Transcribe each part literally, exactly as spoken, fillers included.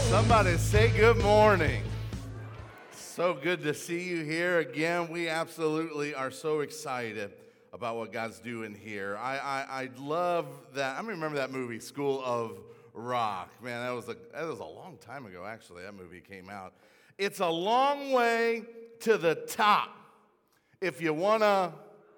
Somebody say good morning. So good to see you here again. We absolutely are so excited about what God's doing here. I, I, I love that. I remember that movie, School of Rock. Man, that was a that was a long time ago, actually, that movie came out. It's a long way to the top. If you want to,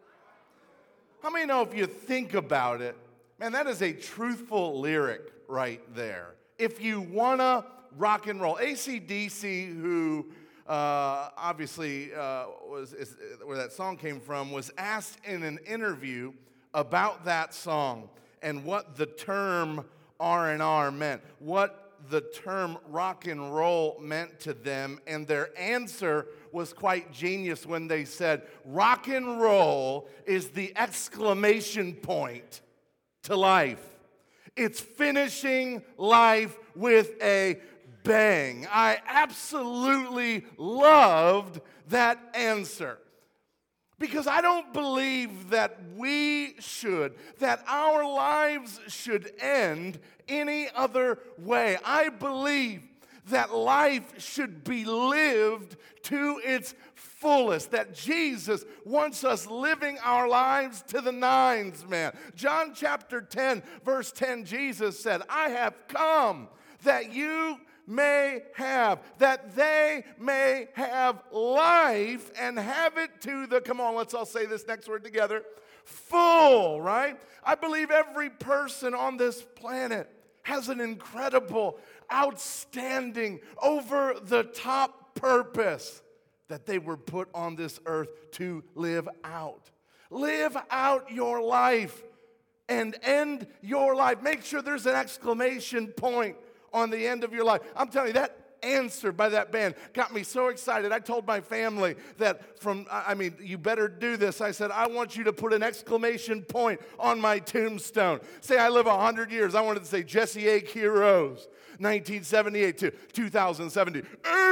how many know if you think about it, man, that is a truthful lyric right there. If you want to rock and roll. A C D C, who uh, obviously uh, was is, where that song came from, was asked in an interview about that song and what the term R and R meant, what the term rock and roll meant to them, and their answer was quite genius when they said, rock and roll is the exclamation point to life. It's finishing life with a bang. I absolutely loved that answer. Because I don't believe that we should, that our lives should end any other way. I believe that life should be lived to its fullest, that Jesus wants us living our lives to the nines, man. John chapter ten, verse ten, Jesus said, I have come that you may have, that they may have life and have it to the, come on, let's all say this next word together, full, right? I believe every person on this planet has an incredible, outstanding, over-the-top purpose that they were put on this earth to live out. Live out your life and end your life. Make sure there's an exclamation point on the end of your life. I'm telling you, that answer by that band got me so excited. I told my family that from, I mean, you better do this. I said, I want you to put an exclamation point on my tombstone. Say I live one hundred years. I wanted to say Jesse A. Heroes, nineteen seventy-eight to two thousand seventy-eight.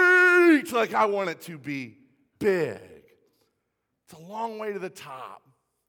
Like I want it to be big. It's a long way to the top.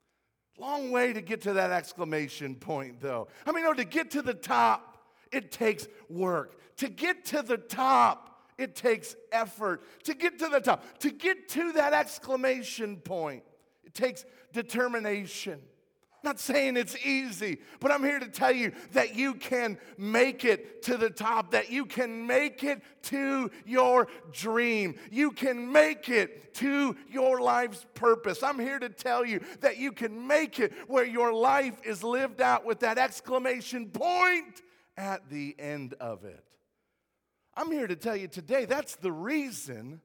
Long way to get to that exclamation point, though. I mean, no, to get to the top, it takes work. To get to the top, it takes effort. To get to the top, to get to that exclamation point, it takes determination. I'm not saying it's easy, but I'm here to tell you that you can make it to the top, that you can make it to your dream. You can make it to your life's purpose. I'm here to tell you that you can make it where your life is lived out with that exclamation point at the end of it. I'm here to tell you today that's the reason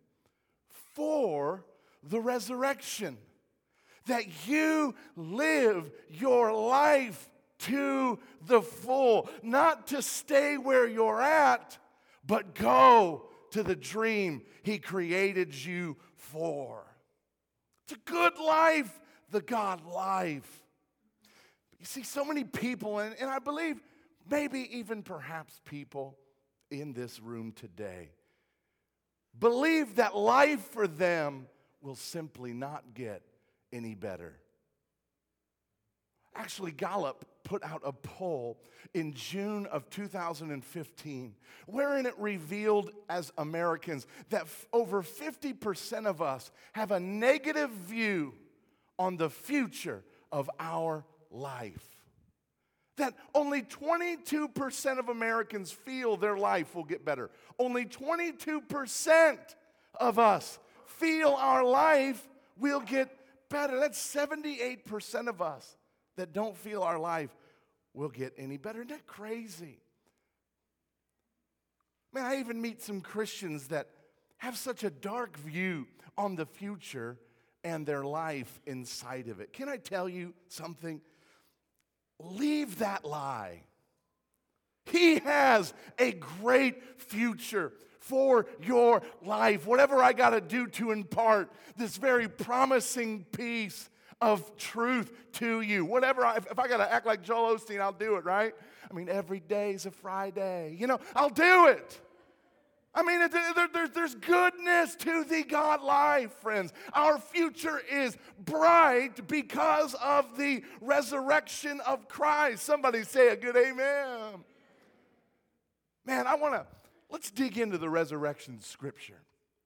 for the resurrection. That you live your life to the full. Not to stay where you're at, but go to the dream He created you for. It's a good life, the God life. You see, so many people, and, and I believe maybe even perhaps people in this room today, believe that life for them will simply not get any better. Actually, Gallup put out a poll in June of two thousand fifteen, wherein it revealed as Americans that f- over fifty percent of us have a negative view on the future of our life. That only twenty-two percent of Americans feel their life will get better. Only twenty-two percent of us feel our life will get better. That's seventy-eight percent of us that don't feel our life will get any better. Isn't that crazy? Man, I even meet some Christians that have such a dark view on the future and their life inside of it. Can I tell you something? Leave that lie. He has a great future for your life. Whatever I got to do to impart this very promising piece of truth to you. Whatever, I, if, if I got to act like Joel Osteen, I'll do it, right? I mean, every day's a Friday. You know, I'll do it. I mean, it, there, there, there's goodness to the God life, friends. Our future is bright because of the resurrection of Christ. Somebody say a good amen. Man, I want to let's dig into the resurrection scripture.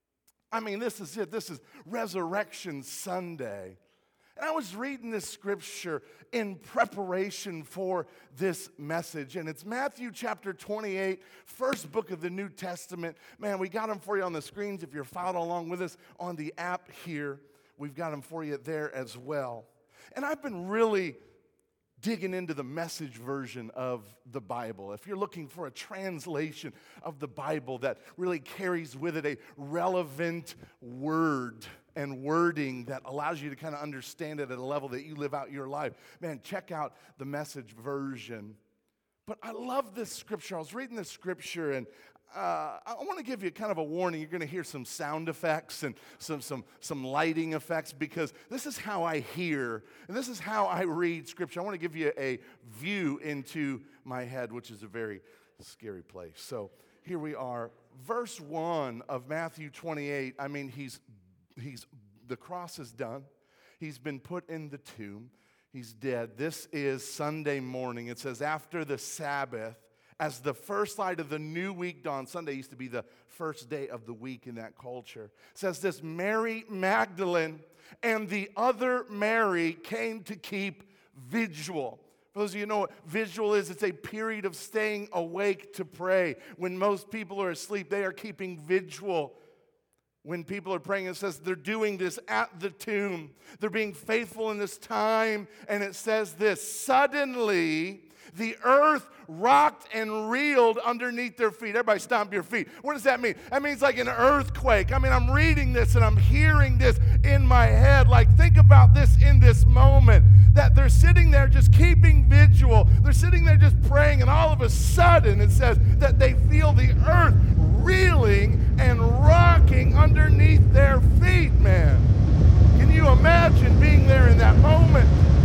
I mean, this is it. This is Resurrection Sunday. And I was reading this scripture in preparation for this message. And it's Matthew chapter twenty-eight, first book of the New Testament. Man, we got them for you on the screens. If you're following along with us on the app here, we've got them for you there as well. And I've been really digging into the Message version of the Bible. If you're looking for a translation of the Bible that really carries with it a relevant word and wording that allows you to kind of understand it at a level that you live out your life, man, check out the Message version. But I love this scripture. I was reading this scripture, and Uh, I want to give you kind of a warning. You're going to hear some sound effects and some, some, some lighting effects, because this is how I hear and this is how I read Scripture. I want to give you a view into my head, which is a very scary place. So here we are. Verse one of Matthew twenty-eight. I mean, he's, he's the cross is done. He's been put in the tomb. He's dead. This is Sunday morning. It says, after the Sabbath, as the first light of the new week dawned. Sunday used to be the first day of the week in that culture. It says this, Mary Magdalene and the other Mary came to keep vigil. For those of you who know what vigil is, it's a period of staying awake to pray. When most people are asleep, they are keeping vigil. When people are praying, it says they're doing this at the tomb. They're being faithful in this time. And it says this, suddenly the earth rocked and reeled underneath their feet. Everybody stomp your feet. What does that mean? That means like an earthquake. I mean, I'm reading this and I'm hearing this in my head. Like, think about this in this moment, that they're sitting there just keeping vigil. They're sitting there just praying, and all of a sudden it says that they feel the earth reeling and rocking underneath their feet, man. Can you imagine being there in that moment?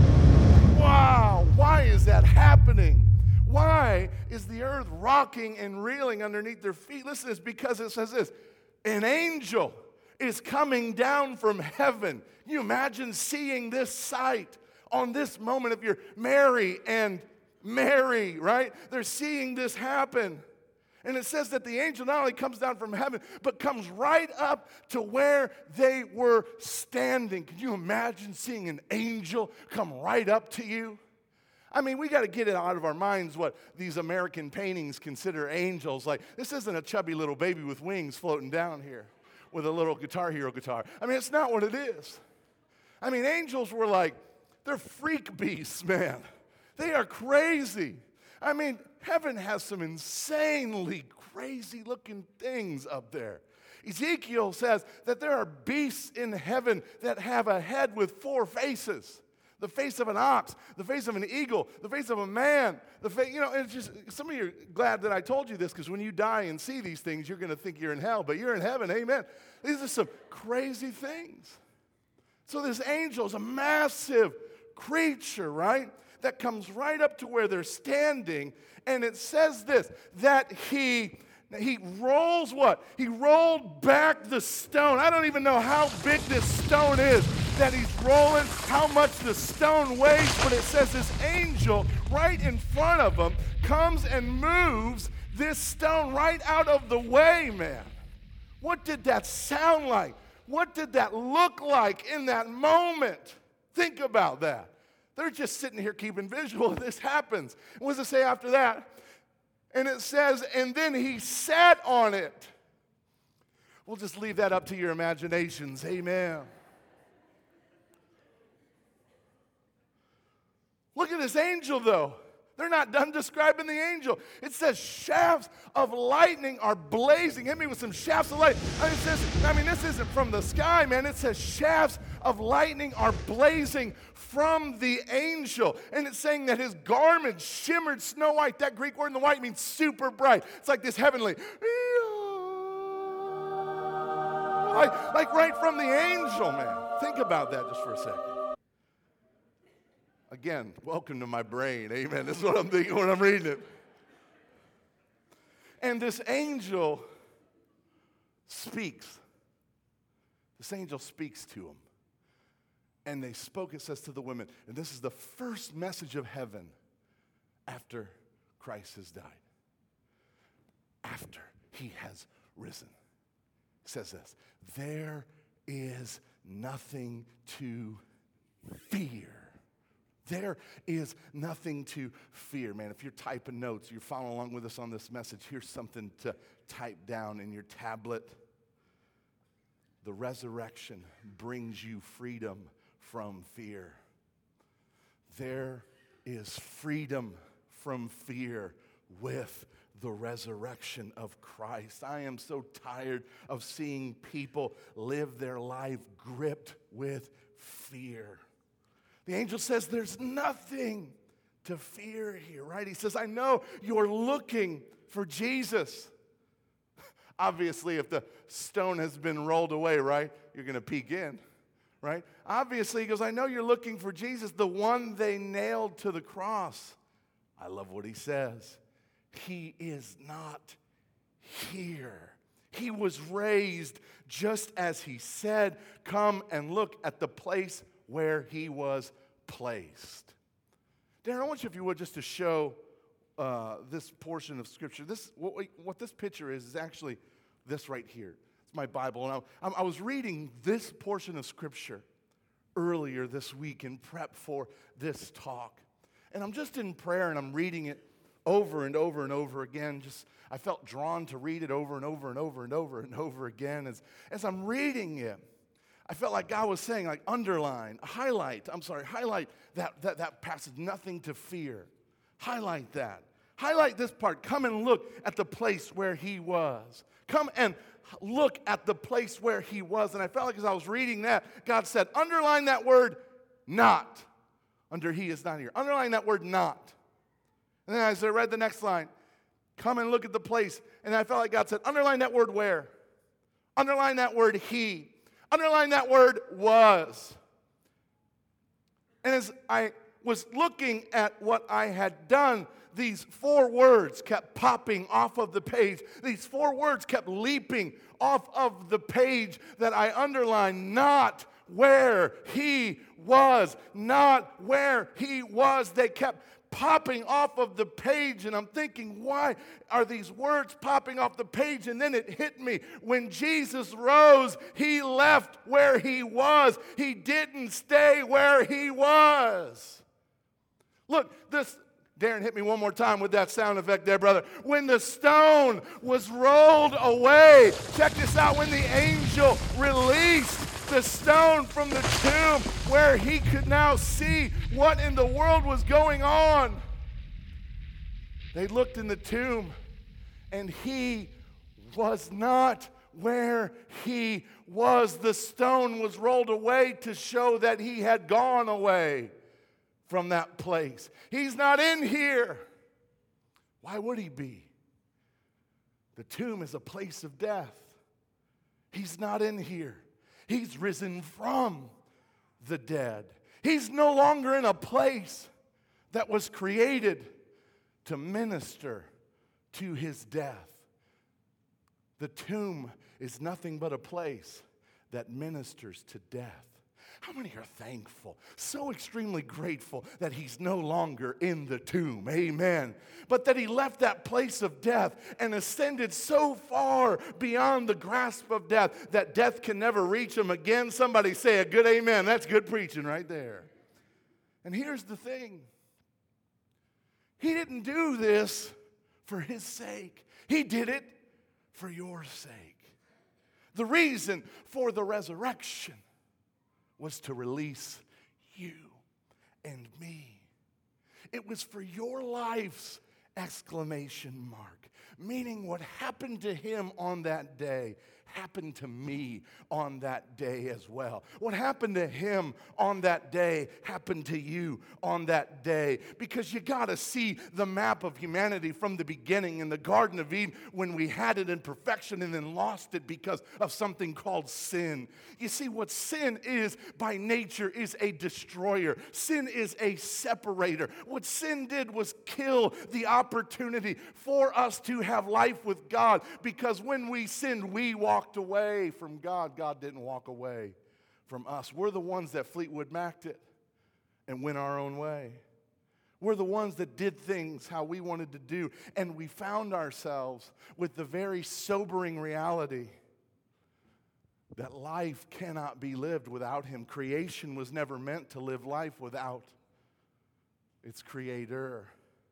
Wow, why is that happening? Why is the earth rocking and reeling underneath their feet? Listen, it's because it says this, an angel is coming down from heaven. Can you imagine seeing this sight on this moment? If you're Mary and Mary, right? They're seeing this happen. And it says that the angel not only comes down from heaven, but comes right up to where they were standing. Can you imagine seeing an angel come right up to you? I mean, we got to get it out of our minds what these American paintings consider angels. Like, this isn't a chubby little baby with wings floating down here with a little Guitar Hero guitar. I mean, it's not what it is. I mean, angels were like, they're freak beasts, man. They are crazy. I mean, heaven has some insanely crazy-looking things up there. Ezekiel says that there are beasts in heaven that have a head with four faces. The face of an ox, the face of an eagle, the face of a man. The face, you know, it's just, some of you are glad that I told you this, because when you die and see these things, you're going to think you're in hell, but you're in heaven, amen. These are some crazy things. So this angel is a massive creature, right? That comes right up to where they're standing, and it says this, that he, he rolls what? He rolled back the stone. I don't even know how big this stone is that he's rolling, how much the stone weighs, but it says this angel right in front of him comes and moves this stone right out of the way, man. What did that sound like? What did that look like in that moment? Think about that. They're just sitting here keeping visual, and this happens. What does it say after that? And it says, and then he sat on it. We'll just leave that up to your imaginations. Amen. Look at this angel, though. They're not done describing the angel. It says shafts of lightning are blazing. Hit me with some shafts of light. I mean, it says, I mean, this isn't from the sky, man. It says shafts of lightning are blazing from the angel. And it's saying that his garment shimmered snow white. That Greek word in the white means super bright. It's like this heavenly. Like, like right from the angel, man. Think about that just for a second. Again, welcome to my brain. Amen. This is what I'm thinking when I'm reading it. And this angel speaks. This angel speaks to him. And they spoke, it says, to the women. And this is the first message of heaven after Christ has died. After he has risen. It says this, there is nothing to fear. There is nothing to fear. Man, if you're typing notes, you're following along with us on this message, here's something to type down in your tablet. The resurrection brings you freedom from fear. There is freedom from fear with the resurrection of Christ. I am so tired of seeing people live their life gripped with fear. The angel says there's nothing to fear here, right? He says, I know you're looking for Jesus. Obviously, if the stone has been rolled away, right, you're going to peek in, right? Obviously, he goes, I know you're looking for Jesus, the one they nailed to the cross. I love what he says. He is not here. He was raised just as he said. Come and look at the place where he was placed. Darren, I want you, if you would, just to show uh, this portion of Scripture. This what, we, what this picture is is actually this right here. It's my Bible, and I, I was reading this portion of Scripture earlier this week in prep for this talk, and I'm just in prayer and I'm reading it over and over and over again. Just I felt drawn to read it over and over and over and over and over again as as I'm reading it. I felt like God was saying, like, underline, highlight, I'm sorry, highlight that, that, that passage, nothing to fear. Highlight that. Highlight this part. Come and look at the place where he was. Come and look at the place where he was. And I felt like as I was reading that, God said, underline that word, not. Under he is not here. Underline that word, not. And then as I read the next line, come and look at the place. And I felt like God said, underline that word, where. Underline that word, he. Underline that word, was. And as I was looking at what I had done, these four words kept popping off of the page. These four words kept leaping off of the page that I underlined. Not where he was. Not where he was. They kept popping off of the page, and I'm thinking, why are these words popping off the page? And then it hit me. When Jesus rose, he left where he was. He didn't stay where he was. Look, this, Darren, hit me one more time with that sound effect there, brother. When the stone was rolled away, check this out, when the angel released the stone from the tomb where he could now see what in the world was going on. They looked in the tomb, and he was not where he was. The stone was rolled away to show that he had gone away from that place. He's not in here. Why would he be? The tomb is a place of death. He's not in here. He's risen from the dead. He's no longer in a place that was created to minister to his death. The tomb is nothing but a place that ministers to death. How many are thankful, so extremely grateful that he's no longer in the tomb? Amen. But that he left that place of death and ascended so far beyond the grasp of death that death can never reach him again. Somebody say a good amen. That's good preaching right there. And here's the thing. He didn't do this for his sake. He did it for your sake. The reason for the resurrection was to release you and me. It was for your life's exclamation mark, meaning what happened to him on that day happened to me on that day as well. What happened to him on that day happened to you on that day. Because you got to see the map of humanity from the beginning in the Garden of Eden when we had it in perfection and then lost it because of something called sin. You see, what sin is by nature is a destroyer. Sin is a separator. What sin did was kill the opportunity for us to have life with God, because when we sinned, we walked away from God. God didn't walk away from us. We're the ones that Fleetwood Mac'd it and went our own way. We're the ones that did things how we wanted to do, and we found ourselves with the very sobering reality that life cannot be lived without him. Creation was never meant to live life without its creator.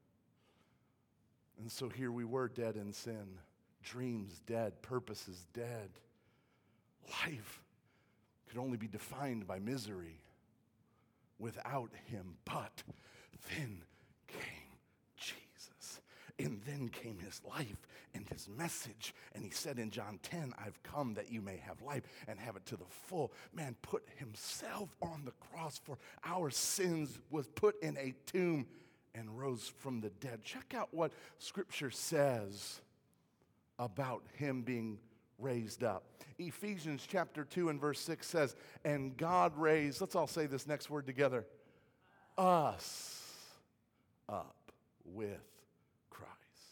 And so here we were, dead in sin. Dreams dead, purposes dead. Life could only be defined by misery without him. But then came Jesus. And then came his life and his message. And he said in John ten, I've come that you may have life and have it to the full. Man put himself on the cross for our sins, was put in a tomb, and rose from the dead. Check out what Scripture says about him being raised up. Ephesians chapter two and verse six says, and God raised, let's all say this next word together, us up with Christ.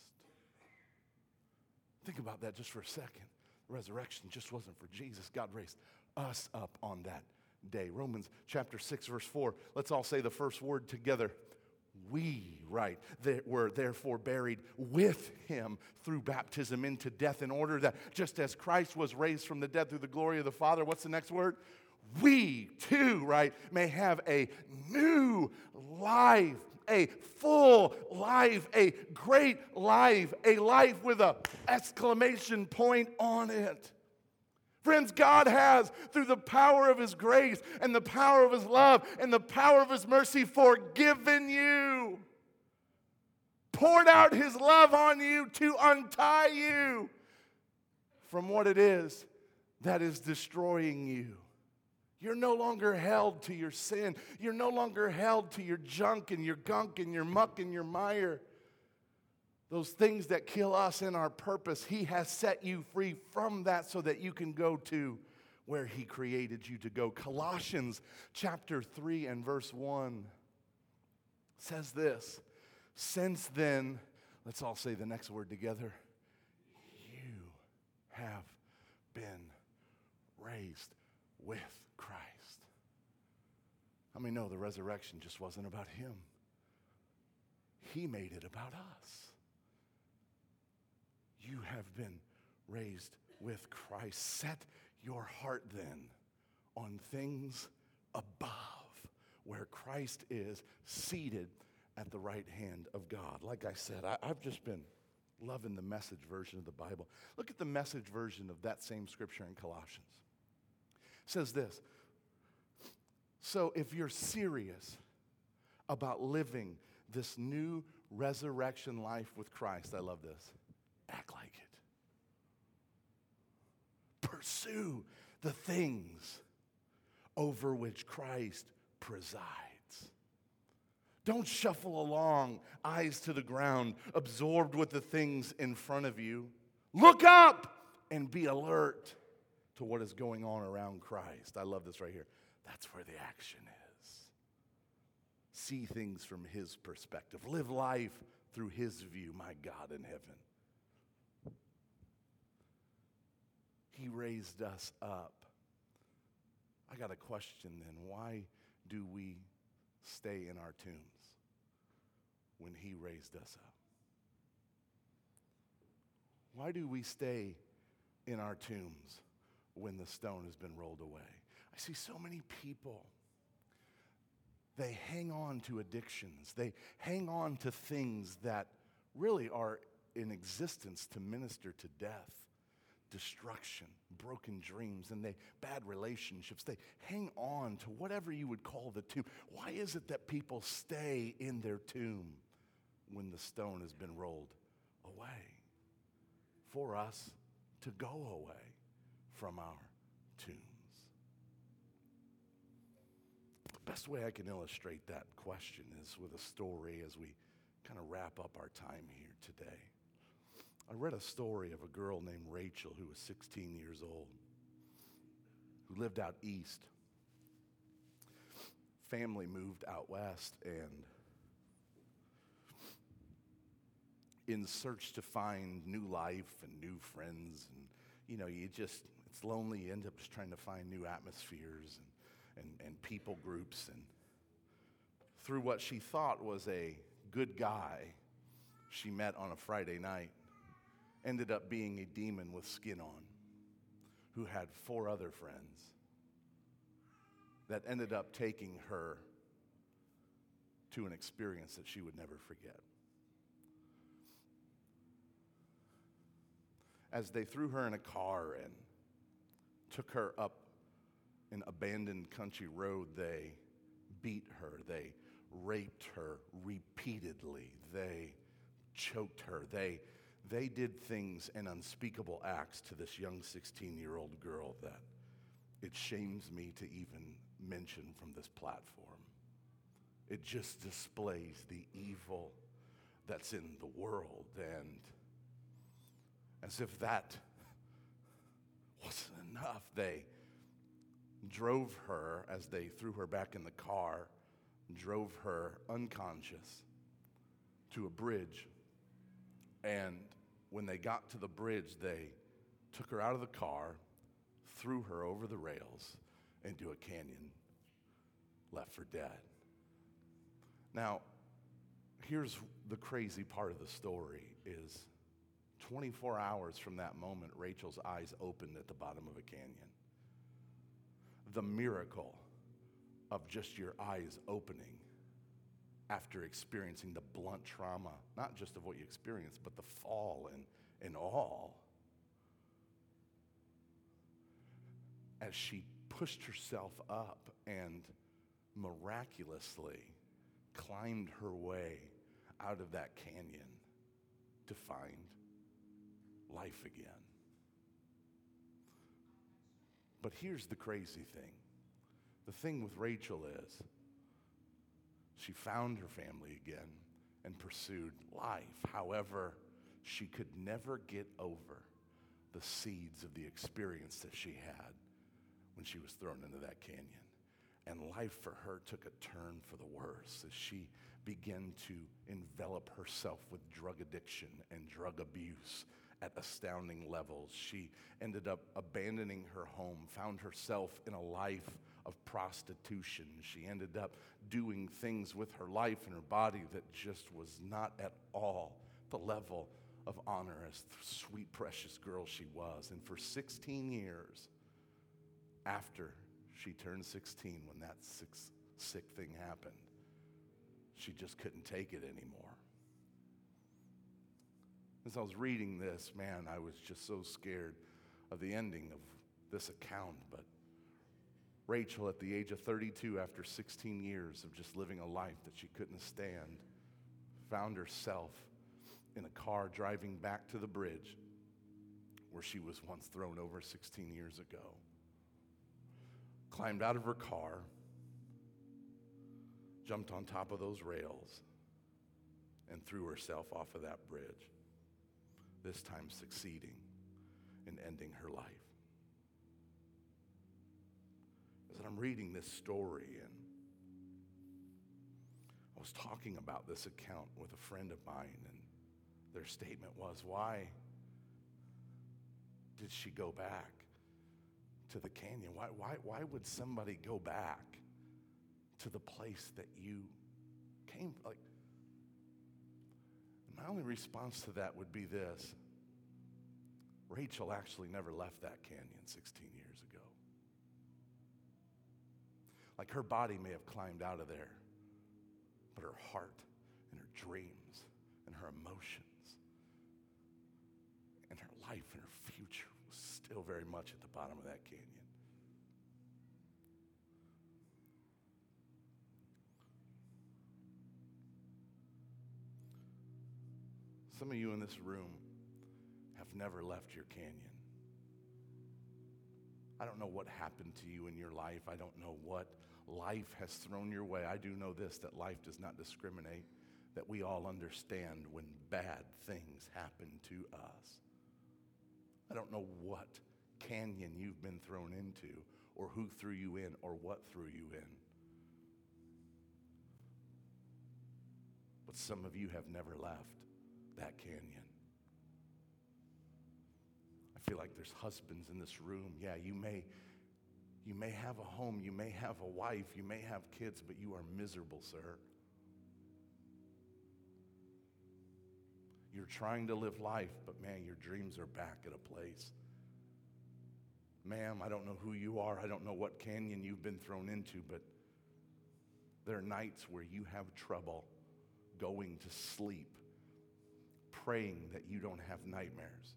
Think about that just for a second. The resurrection just wasn't for Jesus. God raised us up on that day. Romans chapter six verse four. Let's all say the first word together. We, right, that were therefore buried with him through baptism into death, in order that just as Christ was raised from the dead through the glory of the Father, what's the next word? We too, right, may have a new life, a full life, a great life, a life with an exclamation point on it. Friends, God has, through the power of his grace and the power of his love and the power of his mercy, forgiven you. Poured out his love on you to untie you from what it is that is destroying you. You're no longer held to your sin. You're no longer held to your junk and your gunk and your muck and your mire. Those things that kill us in our purpose, he has set you free from that so that you can go to where he created you to go. Colossians chapter three and verse one says this. Since then, let's all say the next word together. You have been raised with Christ. How many know the resurrection just wasn't about him? He made it about us. You have been raised with Christ. Set your heart then on things above, where Christ is seated at the right hand of God. Like I said, I, I've just been loving the Message version of the Bible. Look at the Message version of that same scripture in Colossians. It says this. So if you're serious about living this new resurrection life with Christ, I love this. Act like it. Pursue the things over which Christ presides. Don't shuffle along, eyes to the ground, absorbed with the things in front of you. Look up and be alert to what is going on around Christ. I love this right here. That's where the action is. See things from his perspective. Live life through his view, my God in heaven. He raised us up. I got a question then. Why do we stay in our tombs when he raised us up? Why do we stay in our tombs when the stone has been rolled away? I see so many people. They hang on to addictions. They hang on to things that really are in existence to minister to death, destruction, broken dreams, and they bad relationships. They hang on to whatever you would call the tomb. Why is it that people stay in their tomb when the stone has been rolled away? For us to go away from our tombs. The best way I can illustrate that question is with a story as we kind of wrap up our time here today. I read a story of a girl named Rachel who was sixteen years old, who lived out east. Family moved out west, and in search to find new life and new friends, and you know, you just, it's lonely. You end up just trying to find new atmospheres and, and, and people groups. And through what she thought was a good guy she met on a Friday night, ended up being a demon with skin on, who had four other friends that ended up taking her to an experience that she would never forget. As they threw her in a car and took her up an abandoned country road, they beat her, they raped her repeatedly, they choked her, they, they did things and unspeakable acts to this young sixteen-year-old girl that it shames me to even mention from this platform. It just displays the evil that's in the world, and as if that wasn't enough, they drove her, as they threw her back in the car, drove her unconscious to a bridge. And when they got to the bridge, they took her out of the car, threw her over the rails into a canyon, left for dead. Now, here's the crazy part of the story is twenty-four hours from that moment, Rachel's eyes opened at the bottom of a canyon. The miracle of just your eyes opening after experiencing the blunt trauma, not just of what you experienced, but the fall and, and all. As she pushed herself up and miraculously climbed her way out of that canyon to find life again. But here's the crazy thing. The thing with Rachel is she found her family again and pursued life. However, she could never get over the seeds of the experience that she had when she was thrown into that canyon. And life for her took a turn for the worse as she began to envelop herself with drug addiction and drug abuse at astounding levels. She ended up abandoning her home, found herself in a life of prostitution. She ended up doing things with her life and her body that just was not at all the level of honor as the sweet, precious girl she was. And for sixteen years after she turned sixteen, when that sick, sick thing happened, she just couldn't take it anymore. As I was reading this, man, I was just so scared of the ending of this account. But Rachel, at the age of thirty-two, after sixteen years of just living a life that she couldn't stand, found herself in a car driving back to the bridge where she was once thrown over sixteen years ago. Climbed out of her car, jumped on top of those rails, and threw herself off of that bridge, this time succeeding in ending her life. As I'm reading this story, and I was talking about this account with a friend of mine, and their statement was, why did she go back to the canyon? Why, why, why would somebody go back to the place that you came from? Like, my only response to that would be this. Rachel actually never left that canyon sixteen years ago. Like, her body may have climbed out of there, but her heart and her dreams and her emotions and her life and her future was still very much at the bottom of that canyon. Some of you in this room have never left your canyon. I don't know what happened to you in your life. I don't know what life has thrown your way. I do know this, that life does not discriminate, that we all understand when bad things happen to us. I don't know what canyon you've been thrown into, or who threw you in, or what threw you in. But some of you have never left that canyon. I feel like there's husbands in this room. Yeah, you may, you may have a home, you may have a wife, you may have kids, but you are miserable, sir. You're trying to live life, but man, your dreams are back at a place. Ma'am, I don't know who you are. I don't know what canyon you've been thrown into, but there are nights where you have trouble going to sleep, praying that you don't have nightmares.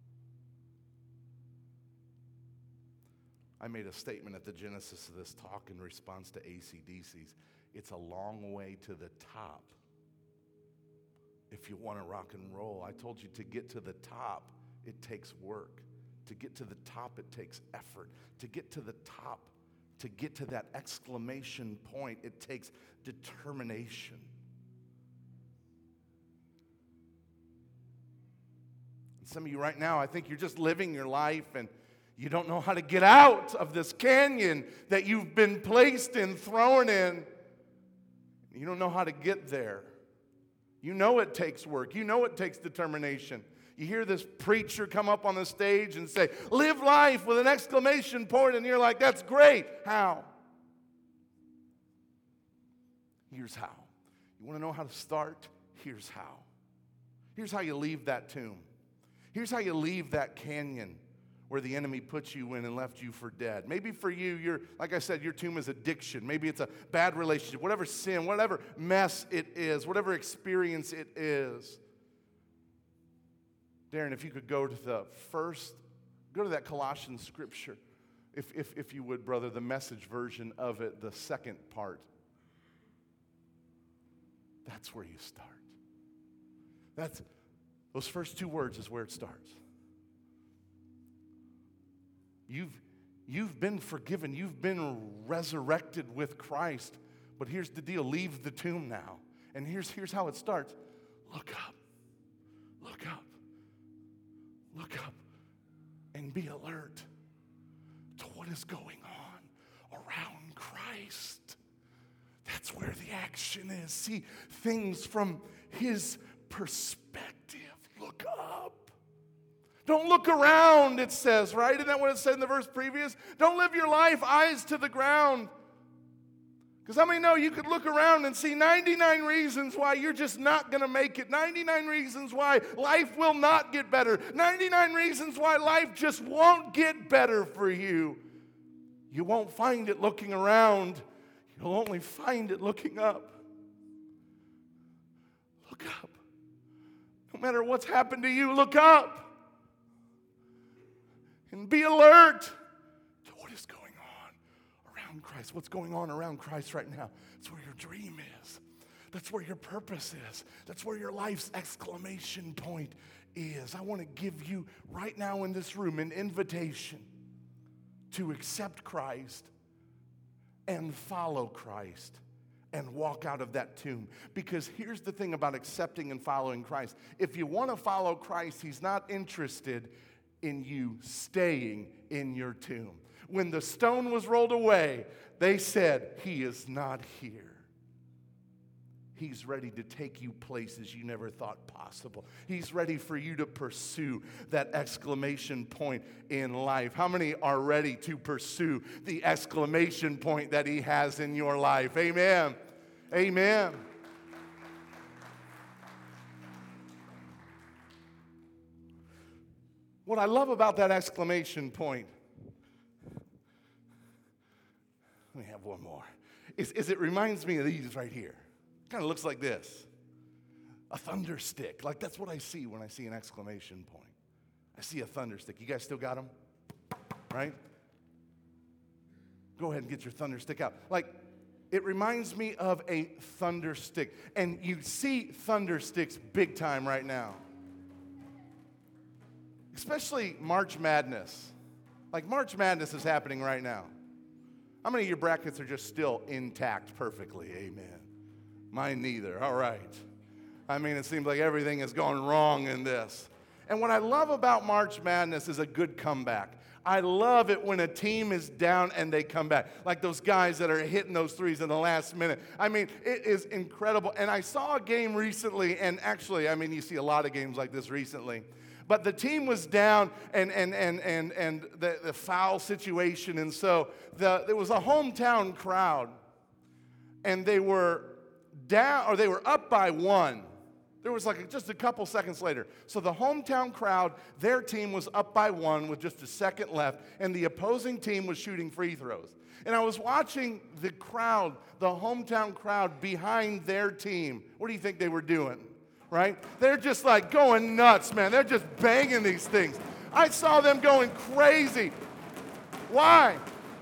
I made a statement at the genesis of this talk in response to A C D C's. It's a long way to the top if you want to rock and roll. I told you to get to the top, it takes work. To get to the top, it takes effort. To get to the top, to get to that exclamation point, it takes determination. And some of you right now, I think you're just living your life and you don't know how to get out of this canyon that you've been placed in, thrown in. You don't know how to get there. You know it takes work. You know it takes determination. You hear this preacher come up on the stage and say, live life with an exclamation point, and you're like, that's great. How? Here's how. You want to know how to start? Here's how. Here's how you leave that tomb. Here's how you leave that canyon where the enemy put you in and left you for dead. Maybe for you, you're, like I said, your tomb is addiction. Maybe it's a bad relationship, whatever sin, whatever mess it is, whatever experience it is. Darren, if you could go to the first, go to that Colossians scripture, if, if, if you would, brother, the Message version of it, the second part. That's where you start. That's, those first two words is where it starts. You've, you've been forgiven. You've been resurrected with Christ. But here's the deal. Leave the tomb now. And here's, here's how it starts. Look up. Look up. Look up and be alert to what is going on around Christ. That's where the action is. See things from his perspective. Look up. Don't look around, it says, right? Isn't that what it said in the verse previous? Don't live your life eyes to the ground. Because how many know you could look around and see ninety-nine reasons why you're just not going to make it, ninety-nine reasons why life will not get better, ninety-nine reasons why life just won't get better for you. You won't find it looking around. You'll only find it looking up. Look up. No matter what's happened to you, look up. And be alert to what is going on around Christ. What's going on around Christ right now? That's where your dream is. That's where your purpose is. That's where your life's exclamation point is. I want to give you right now in this room an invitation to accept Christ and follow Christ and walk out of that tomb. Because here's the thing about accepting and following Christ. If you want to follow Christ, he's not interested in you staying in your tomb. When the stone was rolled away, they said, he is not here. He's ready to take you places you never thought possible. He's ready for you to pursue that exclamation point in life. How many are ready to pursue the exclamation point that he has in your life? Amen. Amen. What I love about that exclamation point, let me have one more, is, is it reminds me of these right here. Kind of looks like this. A thunder stick. Like that's what I see when I see an exclamation point. I see a thunder stick. You guys still got them? Right? Go ahead and get your thunder stick out. Like, it reminds me of a thunder stick. And you see thunder sticks big time right now. Especially March Madness. Like March Madness is happening right now. How many of your brackets are just still intact perfectly? Amen. Mine neither. All right. I mean, it seems like everything is going wrong in this. And what I love about March Madness is a good comeback. I love it when a team is down and they come back. Like those guys that are hitting those threes in the last minute. I mean, it is incredible. And I saw a game recently, and actually, I mean, you see a lot of games like this recently. But the team was down, and and and and and the, the foul situation, and so the there was a hometown crowd, and they were down, or they were up by one, There was like just a couple seconds later. So the hometown crowd, their team was up by one with just a second left, and the opposing team was shooting free throws. And I was watching the crowd, the hometown crowd behind their team. What do you think they were doing? Right? They're just like going nuts, man. They're just banging these things. I saw them going crazy. Why?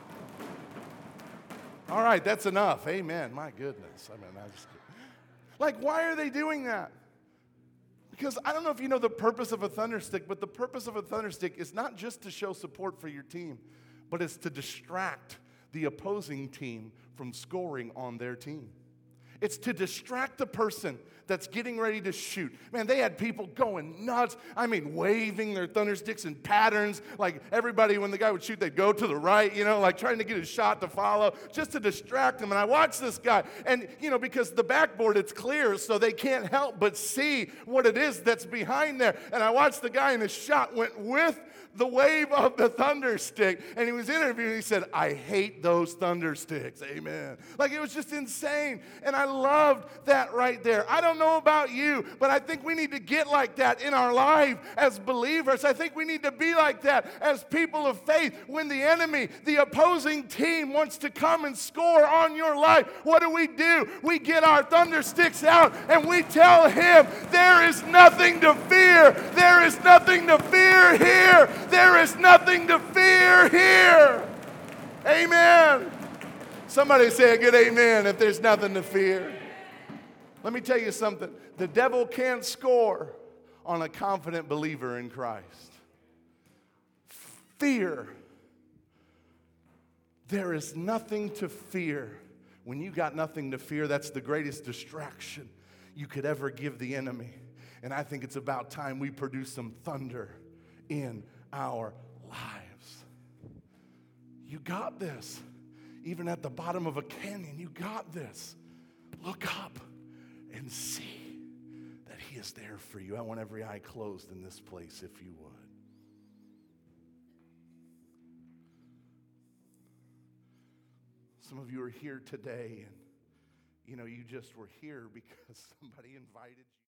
All right, that's enough. Amen. My goodness. I mean, I just like, why are they doing that? Because I don't know if you know the purpose of a thunderstick, but the purpose of a thunderstick is not just to show support for your team, but it's to distract the opposing team from scoring on their team. It's to distract the person that's getting ready to shoot. Man, they had people going nuts. I mean, waving their thundersticks in patterns. Like everybody, when the guy would shoot, they'd go to the right, you know, like trying to get his shot to follow, just to distract them. And I watched this guy, and, you know, because the backboard, it's clear, so they can't help but see what it is that's behind there. And I watched the guy, and his shot went with the wave of the thunderstick. And he was interviewed, and he said, I hate those thundersticks. Amen. Like, it was just insane. And I loved that right there. I don't know about you, but I think we need to get like that in our life as believers. I think we need to be like that as people of faith. When the enemy, the opposing team, wants to come and score on your life, what do we do? We get our thundersticks out, and we tell him, there is nothing to fear. There is nothing to fear here. There is nothing to fear here. Amen. Somebody say a good amen if there's nothing to fear. Let me tell you something. The devil can't score on a confident believer in Christ. Fear. There is nothing to fear. When you got nothing to fear, that's the greatest distraction you could ever give the enemy. And I think it's about time we produce some thunder in our lives. You got this. Even at the bottom of a canyon, you got this. Look up and see that he is there for you. I want every eye closed in this place, if you would. Some of you are here today, and you know, you just were here because somebody invited you.